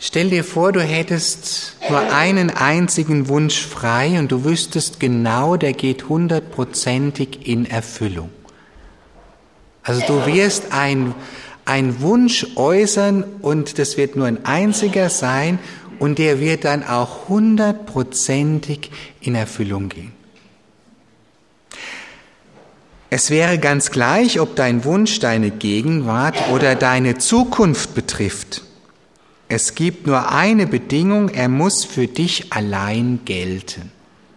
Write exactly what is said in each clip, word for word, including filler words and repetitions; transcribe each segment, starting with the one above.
Stell dir vor, du hättest nur einen einzigen Wunsch frei und du wüsstest genau, der geht hundertprozentig in Erfüllung. Also du wirst ein, ein Wunsch äußern und das wird nur ein einziger sein und der wird dann auch hundertprozentig in Erfüllung gehen. Es wäre ganz gleich, ob dein Wunsch deine Gegenwart oder deine Zukunft betrifft. Es gibt nur eine Bedingung, er muss für dich allein gelten.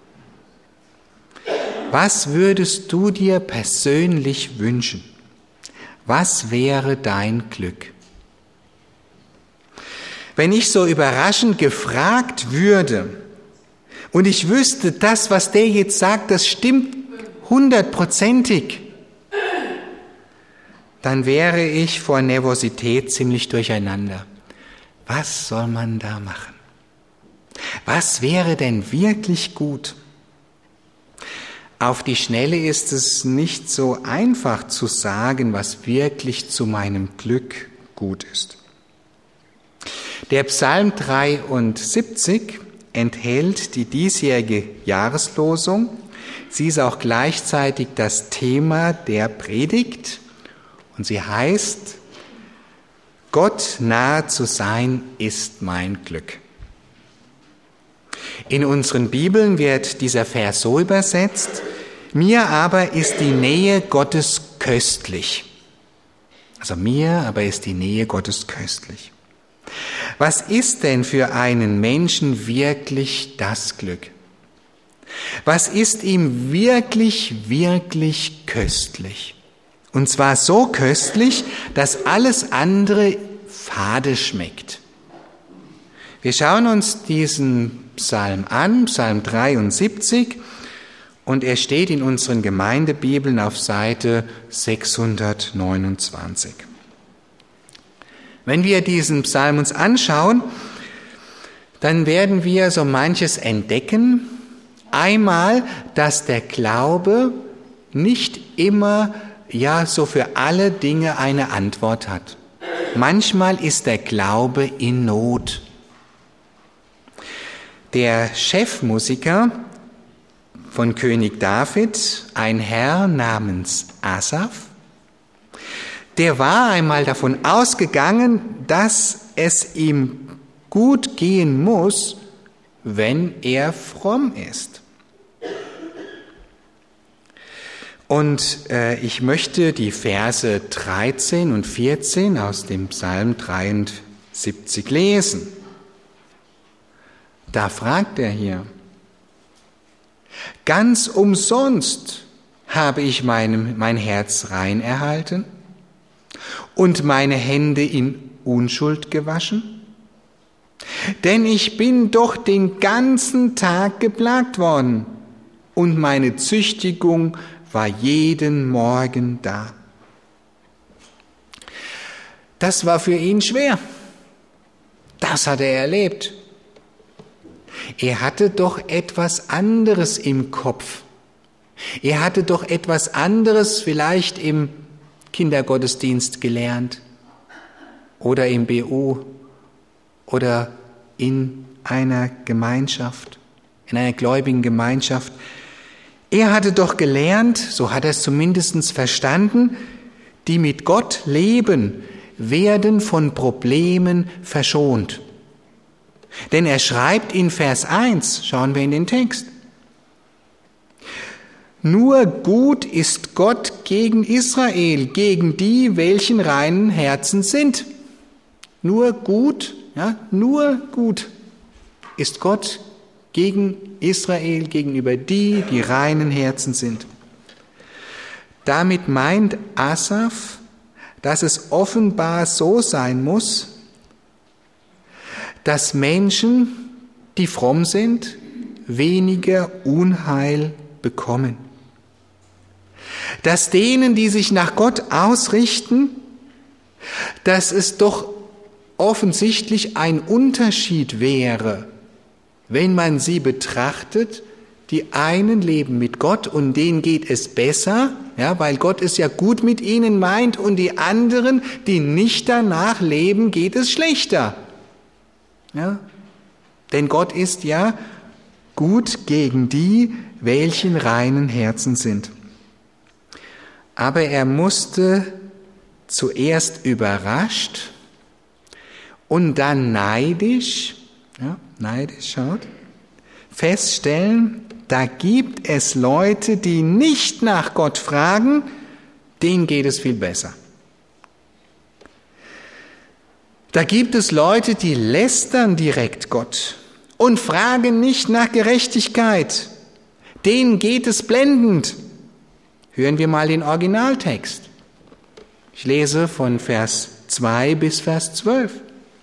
Was würdest du dir persönlich wünschen? Was wäre dein Glück? Wenn ich so überraschend gefragt würde und ich wüsste, das, was der jetzt sagt, das stimmt hundertprozentig, dann wäre ich vor Nervosität ziemlich durcheinander. Was soll man da machen? Was wäre denn wirklich gut? Auf die Schnelle ist es nicht so einfach zu sagen, was wirklich zu meinem Glück gut ist. Der Psalm dreiundsiebzig enthält die diesjährige Jahreslosung. Sie ist auch gleichzeitig das Thema der Predigt und sie heißt: Gott nahe zu sein ist mein Glück. In unseren Bibeln wird dieser Vers so übersetzt: Mir aber ist die Nähe Gottes köstlich. Also mir aber ist die Nähe Gottes köstlich. Was ist denn für einen Menschen wirklich das Glück? Was ist ihm wirklich, wirklich köstlich? Und zwar so köstlich, dass alles andere fade schmeckt. Wir schauen uns diesen Psalm an, Psalm dreiundsiebzig, und er steht in unseren Gemeindebibeln auf Seite sechshundertneunundzwanzig. Wenn wir diesen Psalm uns anschauen, dann werden wir so manches entdecken. Einmal, dass der Glaube nicht immer ja so für alle Dinge eine Antwort hat. Manchmal ist der Glaube in Not. Der Chefmusiker von König David, ein Herr namens Asaf, der war einmal davon ausgegangen, dass es ihm gut gehen muss, wenn er fromm ist. Und äh, ich möchte die Verse dreizehn und vierzehn aus dem Psalm dreiundsiebzig lesen. Da fragt er hier: Ganz umsonst habe ich mein, mein Herz rein erhalten und meine Hände in Unschuld gewaschen? Denn ich bin doch den ganzen Tag geplagt worden und meine Züchtigung war jeden Morgen da. Das war für ihn schwer. Das hat er erlebt. Er hatte doch etwas anderes im Kopf. Er hatte doch etwas anderes vielleicht im Kindergottesdienst gelernt oder im B O oder in einer Gemeinschaft, in einer gläubigen Gemeinschaft. Er hatte doch gelernt, so hat er es zumindest verstanden, die mit Gott leben, werden von Problemen verschont. Denn er schreibt in Vers eins, schauen wir in den Text: Nur gut ist Gott gegen Israel, gegen die, welchen reinen Herzen sind. Nur gut, ja, nur gut ist Gott gegen Israel, gegenüber die, die reinen Herzen sind. Damit meint Asaf, dass es offenbar so sein muss, dass Menschen, die fromm sind, weniger Unheil bekommen. Dass denen, die sich nach Gott ausrichten, dass es doch offensichtlich ein Unterschied wäre, wenn man sie betrachtet. Die einen leben mit Gott und denen geht es besser, ja, weil Gott es ja gut mit ihnen meint, und die anderen, die nicht danach leben, geht es schlechter. Ja? Denn Gott ist ja gut gegen die, welchen reinen Herzen sind. Aber er musste zuerst überrascht und dann neidisch, ja, neidisch, schaut, feststellen, da gibt es Leute, die nicht nach Gott fragen, denen geht es viel besser. Da gibt es Leute, die lästern direkt Gott und fragen nicht nach Gerechtigkeit. Denen geht es blendend. Hören wir mal den Originaltext. Ich lese von Vers zwei bis Vers zwölf.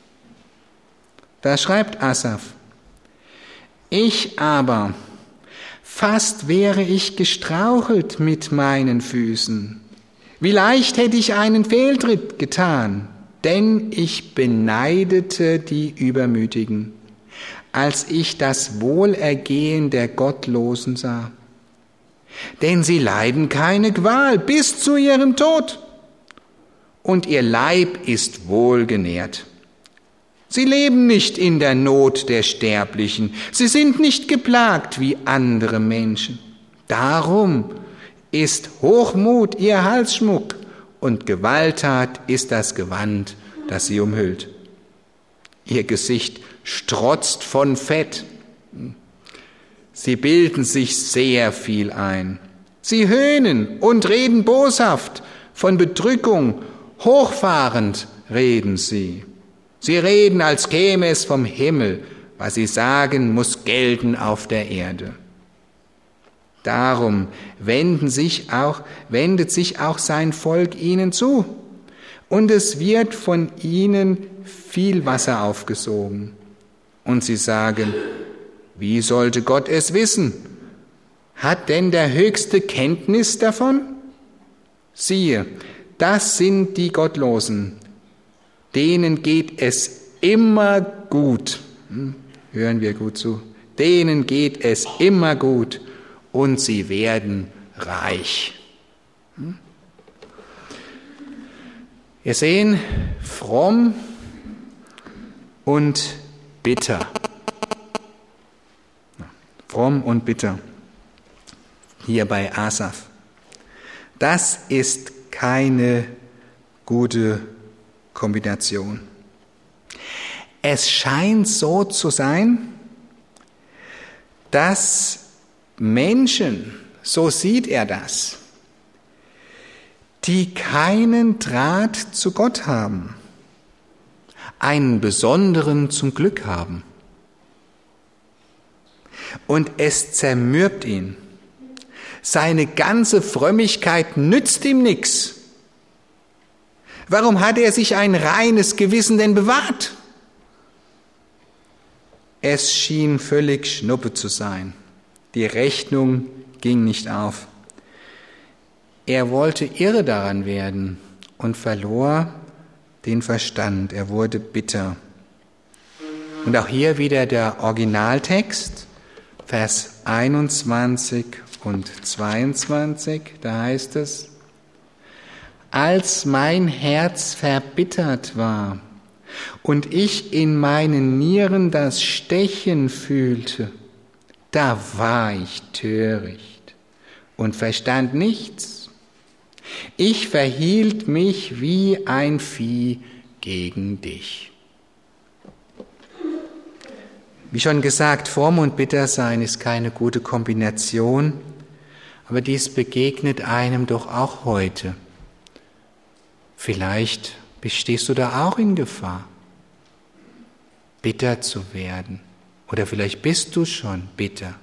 Da schreibt Asaf: Ich aber, fast wäre ich gestrauchelt mit meinen Füßen. Wie leicht hätte ich einen Fehltritt getan, denn ich beneidete die Übermütigen, als ich das Wohlergehen der Gottlosen sah. Denn sie leiden keine Qual bis zu ihrem Tod, und ihr Leib ist wohlgenährt. Sie leben nicht in der Not der Sterblichen, sie sind nicht geplagt wie andere Menschen. Darum ist Hochmut ihr Halsschmuck und Gewalttat ist das Gewand, das sie umhüllt. Ihr Gesicht strotzt von Fett. Sie bilden sich sehr viel ein. Sie höhnen und reden boshaft, von Bedrückung hochfahrend reden sie. Sie reden, als käme es vom Himmel, was sie sagen, muss gelten auf der Erde. Darum wenden sich auch, wendet sich auch sein Volk ihnen zu, und es wird von ihnen viel Wasser aufgesogen. Und sie sagen, wie sollte Gott es wissen? Hat denn der Höchste Kenntnis davon? Siehe, das sind die Gottlosen, denen geht es immer gut. Hm, hören wir gut zu. Denen geht es immer gut und sie werden reich. Hm? Wir sehen fromm und bitter. Fromm und bitter. Hier bei Asaf. Das ist keine gute Kombination. Es scheint so zu sein, dass Menschen, so sieht er das, die keinen Draht zu Gott haben, einen besonderen zum Glück haben. Und es zermürbt ihn. Seine ganze Frömmigkeit nützt ihm nichts. Warum hat er sich ein reines Gewissen denn bewahrt? Es schien völlig Schnuppe zu sein. Die Rechnung ging nicht auf. Er wollte irre daran werden und verlor den Verstand. Er wurde bitter. Und auch hier wieder der Originaltext, Vers einundzwanzig und zweiundzwanzig, da heißt es: Als mein Herz verbittert war und ich in meinen Nieren das Stechen fühlte, da war ich töricht und verstand nichts. Ich verhielt mich wie ein Vieh gegen dich. Wie schon gesagt, fromm und bitter sein ist keine gute Kombination, aber dies begegnet einem doch auch heute. Vielleicht stehst du da auch in Gefahr, bitter zu werden. Oder vielleicht bist du schon bitter.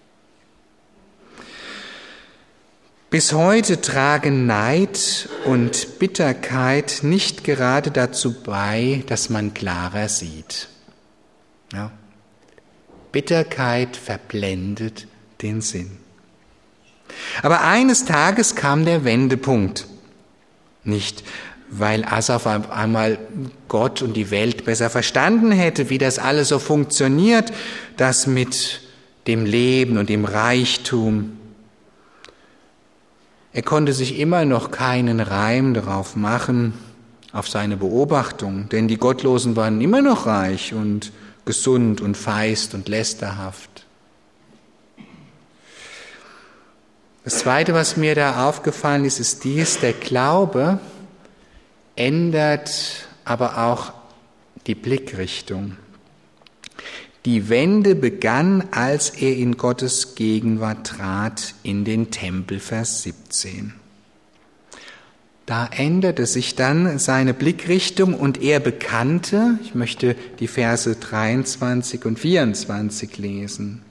Bis heute tragen Neid und Bitterkeit nicht gerade dazu bei, dass man klarer sieht. Ja. Bitterkeit verblendet den Sinn. Aber eines Tages kam der Wendepunkt. Nicht, weil Asaf einmal Gott und die Welt besser verstanden hätte, wie das alles so funktioniert, das mit dem Leben und dem Reichtum. Er konnte sich immer noch keinen Reim darauf machen, auf seine Beobachtung, denn die Gottlosen waren immer noch reich und gesund und feist und lästerhaft. Das Zweite, was mir da aufgefallen ist, ist dies: Der Glaube ändert aber auch die Blickrichtung. Die Wende begann, als er in Gottes Gegenwart trat, in den Tempel, Vers siebzehn. Da änderte sich dann seine Blickrichtung und er bekannte, ich möchte die Verse dreiundzwanzig und vierundzwanzig lesen.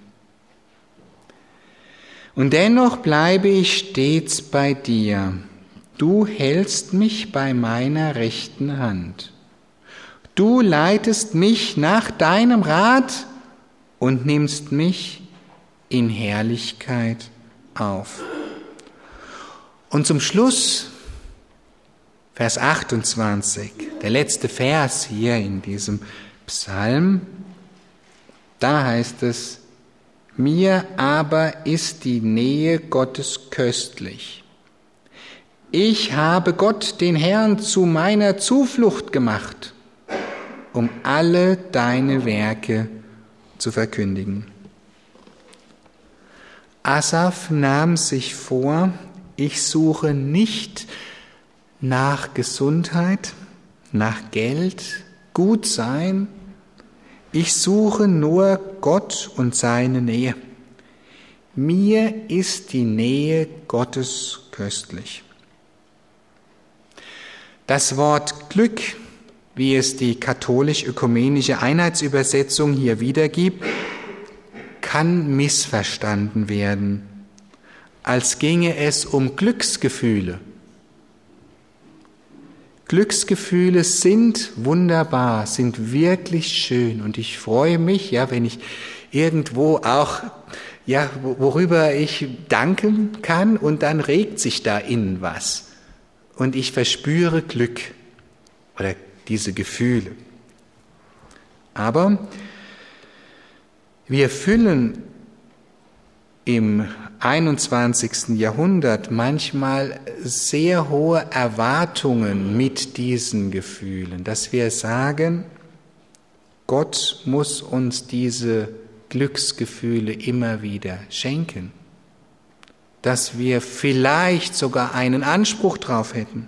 Und dennoch bleibe ich stets bei dir. Du hältst mich bei meiner rechten Hand. Du leitest mich nach deinem Rat und nimmst mich in Herrlichkeit auf. Und zum Schluss, Vers achtundzwanzig, der letzte Vers hier in diesem Psalm, da heißt es: Mir aber ist die Nähe Gottes köstlich. Ich habe Gott, den Herrn, zu meiner Zuflucht gemacht, um alle deine Werke zu verkündigen. Asaf nahm sich vor, ich suche nicht nach Gesundheit, nach Geld, Gutsein. Ich suche nur Gott und seine Nähe. Mir ist die Nähe Gottes köstlich. Das Wort Glück, wie es die katholisch-ökumenische Einheitsübersetzung hier wiedergibt, kann missverstanden werden, als ginge es um Glücksgefühle. Glücksgefühle sind wunderbar, sind wirklich schön und ich freue mich, ja, wenn ich irgendwo auch, ja, worüber ich danken kann und dann regt sich da innen was und ich verspüre Glück oder diese Gefühle. Aber wir füllen im einundzwanzigsten Jahrhundert manchmal sehr hohe Erwartungen mit diesen Gefühlen, dass wir sagen, Gott muss uns diese Glücksgefühle immer wieder schenken, dass wir vielleicht sogar einen Anspruch drauf hätten.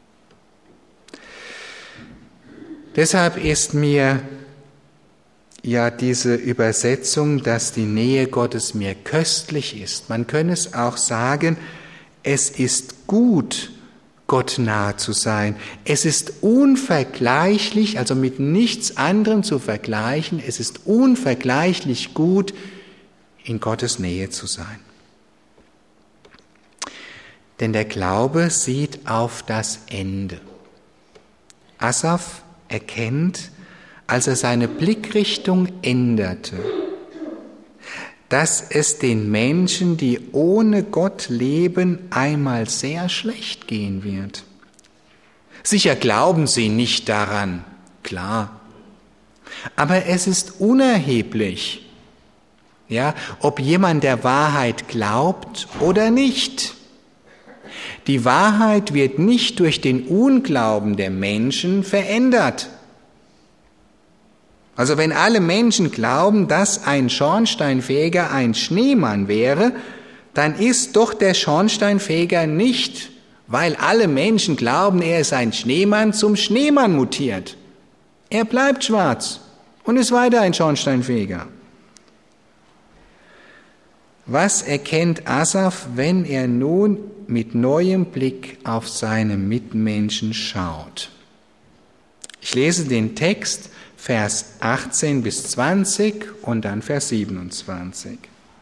Deshalb ist mir ja diese Übersetzung, dass die Nähe Gottes mir köstlich ist. Man könnte es auch sagen, es ist gut, Gott nahe zu sein. Es ist unvergleichlich, also mit nichts anderem zu vergleichen, es ist unvergleichlich gut, in Gottes Nähe zu sein. Denn der Glaube sieht auf das Ende. Asaf erkennt, als er seine Blickrichtung änderte, dass es den Menschen, die ohne Gott leben, einmal sehr schlecht gehen wird. Sicher glauben sie nicht daran, klar. Aber es ist unerheblich, ja, ob jemand der Wahrheit glaubt oder nicht. Die Wahrheit wird nicht durch den Unglauben der Menschen verändert. Also wenn alle Menschen glauben, dass ein Schornsteinfeger ein Schneemann wäre, dann ist doch der Schornsteinfeger nicht, weil alle Menschen glauben, er ist ein Schneemann, zum Schneemann mutiert. Er bleibt schwarz und ist weiter ein Schornsteinfeger. Was erkennt Asaf, wenn er nun mit neuem Blick auf seine Mitmenschen schaut? Ich lese den Text, Vers achtzehn bis zwanzig und dann Vers siebenundzwanzig.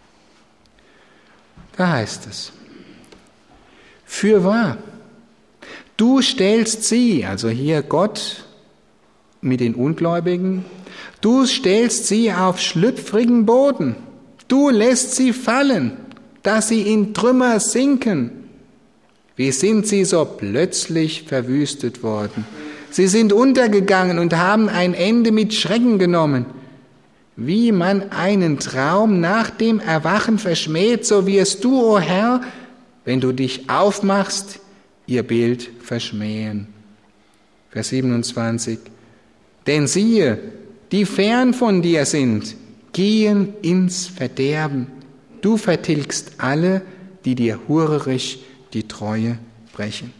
Da heißt es: Fürwahr, du stellst sie, also hier Gott mit den Ungläubigen, du stellst sie auf schlüpfrigen Boden, du lässt sie fallen, dass sie in Trümmer sinken. Wie sind sie so plötzlich verwüstet worden? Sie sind untergegangen und haben ein Ende mit Schrecken genommen. Wie man einen Traum nach dem Erwachen verschmäht, so wirst du, o Herr, wenn du dich aufmachst, ihr Bild verschmähen. Vers siebenundzwanzig. Denn siehe, die fern von dir sind, gehen ins Verderben. Du vertilgst alle, die dir hurerisch die Treue brechen.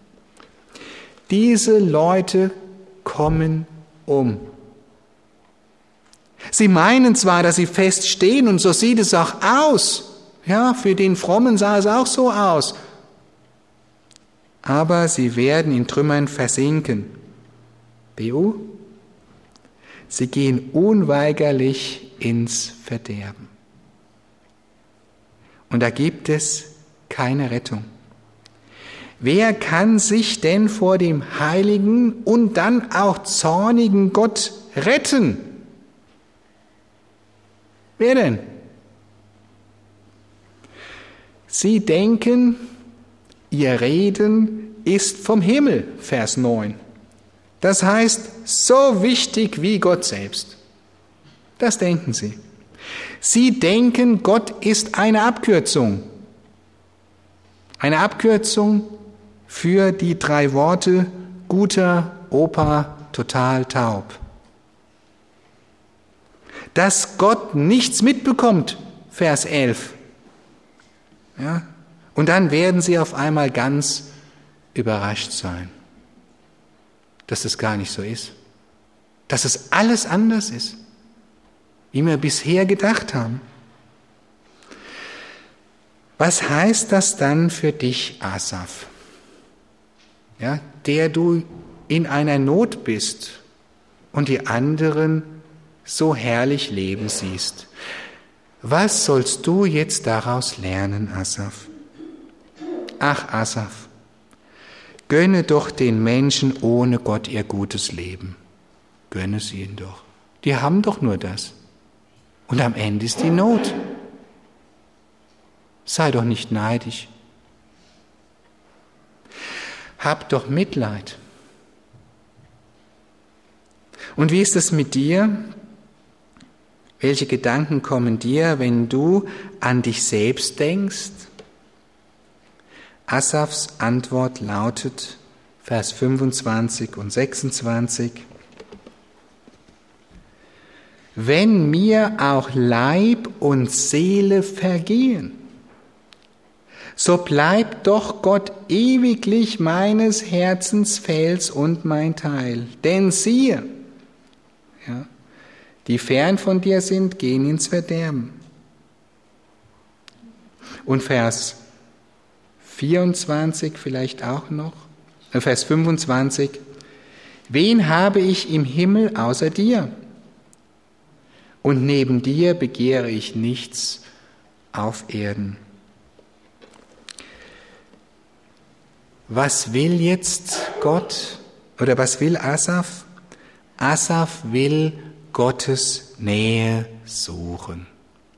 Diese Leute kommen um. Sie meinen zwar, dass sie fest stehen, und so sieht es auch aus. Ja, für den Frommen sah es auch so aus. Aber sie werden in Trümmern versinken. B U? Sie gehen unweigerlich ins Verderben. Und da gibt es keine Rettung. Wer kann sich denn vor dem heiligen und dann auch zornigen Gott retten? Wer denn? Sie denken, ihr Reden ist vom Himmel, Vers neun. Das heißt, so wichtig wie Gott selbst. Das denken sie. Sie denken, Gott ist eine Abkürzung. Eine Abkürzung für die drei Worte guter Opa, total taub. Dass Gott nichts mitbekommt, Vers elf. Ja? Und dann werden sie auf einmal ganz überrascht sein, dass es gar nicht so ist. Dass es alles anders ist, wie wir bisher gedacht haben. Was heißt das dann für dich, Asaf? Ja, der du in einer Not bist und die anderen so herrlich leben siehst. Was sollst du jetzt daraus lernen, Asaf? Ach, Asaf, gönne doch den Menschen ohne Gott ihr gutes Leben. Gönne es ihnen doch. Die haben doch nur das. Und am Ende ist die Not. Sei doch nicht neidisch. Hab doch Mitleid. Und wie ist es mit dir? Welche Gedanken kommen dir, wenn du an dich selbst denkst? Asafs Antwort lautet, Vers fünfundzwanzig und sechsundzwanzig, wenn mir auch Leib und Seele vergehen, so bleibt doch Gott ewiglich meines Herzens Fels und mein Teil. Denn siehe, ja, die fern von dir sind, gehen ins Verderben. Und Vers vierundzwanzig vielleicht auch noch, äh Vers fünfundzwanzig, wen habe ich im Himmel außer dir? Und neben dir begehre ich nichts auf Erden. Was will jetzt Gott oder was will Asaf? Asaf will Gottes Nähe suchen.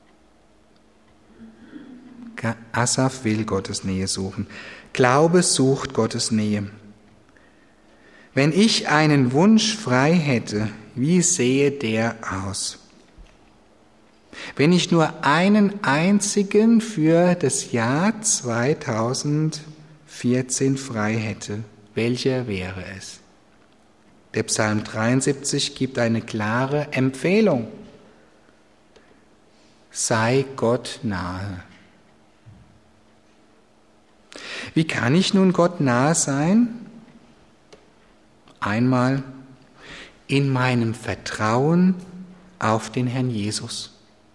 Asaf will Gottes Nähe suchen. Glaube sucht Gottes Nähe. Wenn ich einen Wunsch frei hätte, wie sähe der aus? Wenn ich nur einen einzigen für das Jahr zweitausendvierzehn frei hätte, welcher wäre es? Der Psalm dreiundsiebzig gibt eine klare Empfehlung. Sei Gott nahe. Wie kann ich nun Gott nahe sein? Einmal in meinem Vertrauen auf den Herrn Jesus.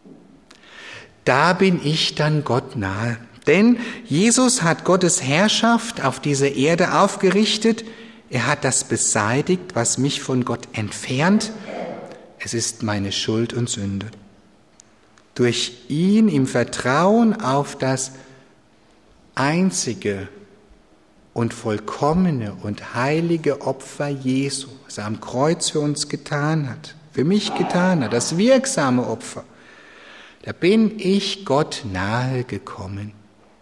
Da bin ich dann Gott nahe. Denn Jesus hat Gottes Herrschaft auf dieser Erde aufgerichtet. Er hat das beseitigt, was mich von Gott entfernt. Es ist meine Schuld und Sünde. Durch ihn im Vertrauen auf das einzige und vollkommene und heilige Opfer Jesu, was er am Kreuz für uns getan hat, für mich getan hat, das wirksame Opfer, da bin ich Gott nahe gekommen.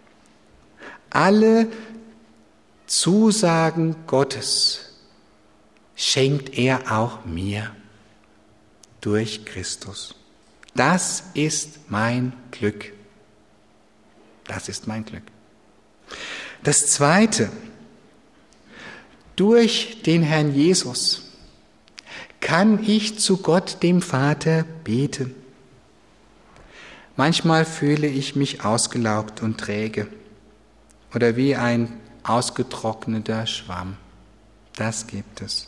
Alle Zusagen Gottes schenkt er auch mir durch Christus. Das ist mein Glück. Das ist mein Glück. Das Zweite, durch den Herrn Jesus kann ich zu Gott, dem Vater, beten. Manchmal fühle ich mich ausgelaugt und träge oder wie ein ausgetrockneter Schwamm. Das gibt es.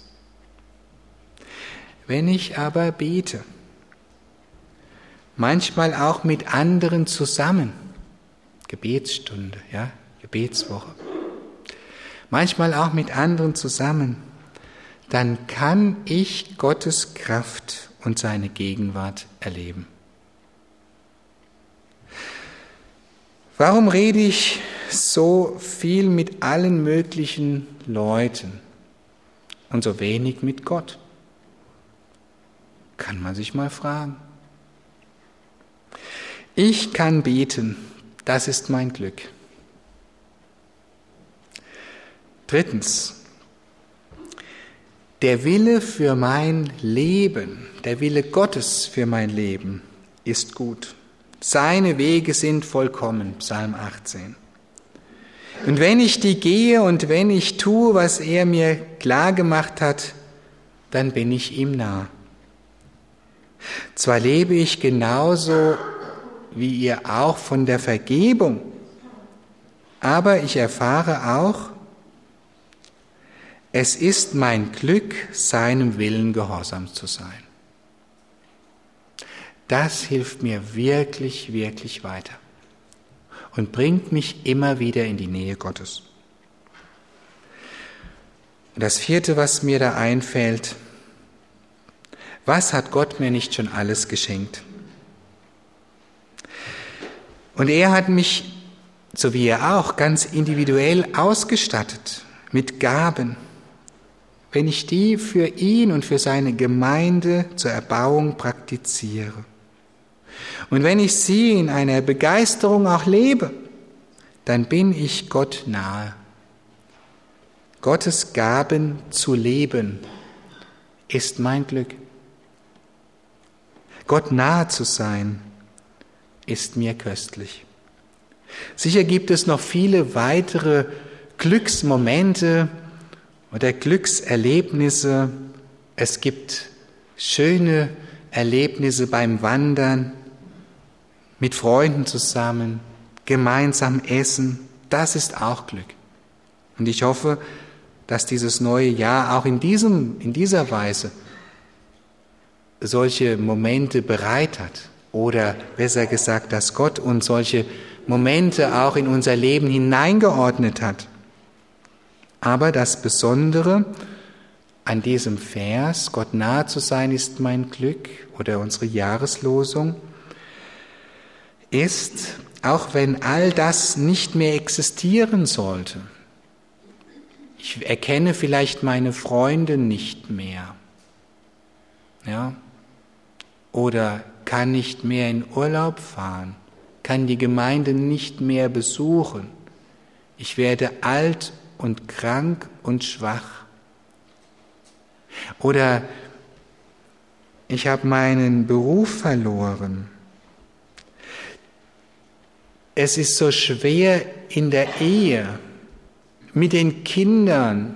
Wenn ich aber bete, manchmal auch mit anderen zusammen, Gebetsstunde, ja, Gebetswoche, manchmal auch mit anderen zusammen, dann kann ich Gottes Kraft und seine Gegenwart erleben. Warum rede ich so viel mit allen möglichen Leuten und so wenig mit Gott? Kann man sich mal fragen. Ich kann beten, das ist mein Glück. Drittens, der Wille für mein Leben, der Wille Gottes für mein Leben ist gut. Seine Wege sind vollkommen, Psalm achtzehn. Und wenn ich die gehe und wenn ich tue, was er mir klar gemacht hat, dann bin ich ihm nah. Zwar lebe ich genauso wie ihr auch von der Vergebung, aber ich erfahre auch, es ist mein Glück, seinem Willen gehorsam zu sein. Das hilft mir wirklich, wirklich weiter und bringt mich immer wieder in die Nähe Gottes. Und das vierte, was mir da einfällt: Was hat Gott mir nicht schon alles geschenkt? Und er hat mich, so wie er auch, ganz individuell ausgestattet mit Gaben. Wenn ich die für ihn und für seine Gemeinde zur Erbauung praktiziere. Und wenn ich sie in einer Begeisterung auch lebe, dann bin ich Gott nahe. Gottes Gaben zu leben ist mein Glück. Gott nahe zu sein, ist mir köstlich. Sicher gibt es noch viele weitere Glücksmomente oder Glückserlebnisse. Es gibt schöne Erlebnisse beim Wandern, mit Freunden zusammen, gemeinsam essen. Das ist auch Glück. Und ich hoffe, dass dieses neue Jahr auch in diesem, in dieser Weise solche Momente bereit hat. Oder besser gesagt, dass Gott uns solche Momente auch in unser Leben hineingeordnet hat. Aber das Besondere an diesem Vers, Gott nahe zu sein, ist mein Glück, oder unsere Jahreslosung, ist, auch wenn all das nicht mehr existieren sollte, ich erkenne vielleicht meine Freunde nicht mehr, ja, oder kann nicht mehr in Urlaub fahren, kann die Gemeinde nicht mehr besuchen, ich werde alt und krank und schwach, oder ich habe meinen Beruf verloren. Es ist so schwer in der Ehe, mit den Kindern,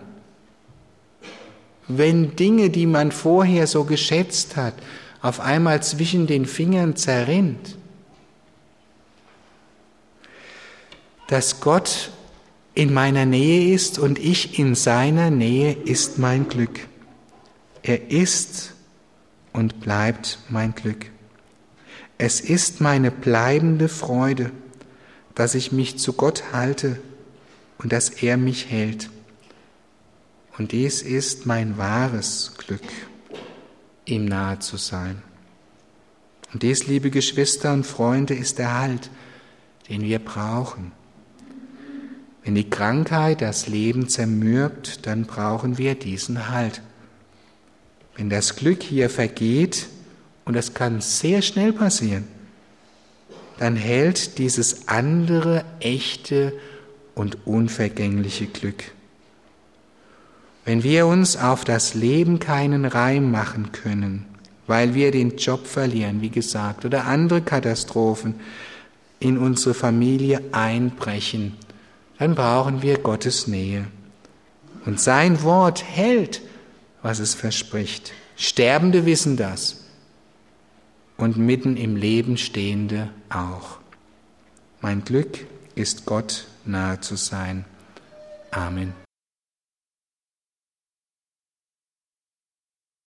wenn Dinge, die man vorher so geschätzt hat, auf einmal zwischen den Fingern zerrinnt. Dass Gott in meiner Nähe ist und ich in seiner Nähe, ist mein Glück. Er ist und bleibt mein Glück. Es ist meine bleibende Freude, dass ich mich zu Gott halte und dass er mich hält. Und dies ist mein wahres Glück, ihm nahe zu sein. Und dies, liebe Geschwister und Freunde, ist der Halt, den wir brauchen. Wenn die Krankheit das Leben zermürbt, dann brauchen wir diesen Halt. Wenn das Glück hier vergeht, und das kann sehr schnell passieren, dann hält dieses andere, echte und unvergängliche Glück. Wenn wir uns auf das Leben keinen Reim machen können, weil wir den Job verlieren, wie gesagt, oder andere Katastrophen in unsere Familie einbrechen, dann brauchen wir Gottes Nähe. Und sein Wort hält, was es verspricht. Sterbende wissen das und mitten im Leben Stehende auch. Mein Glück ist Gott nahe zu sein. Amen.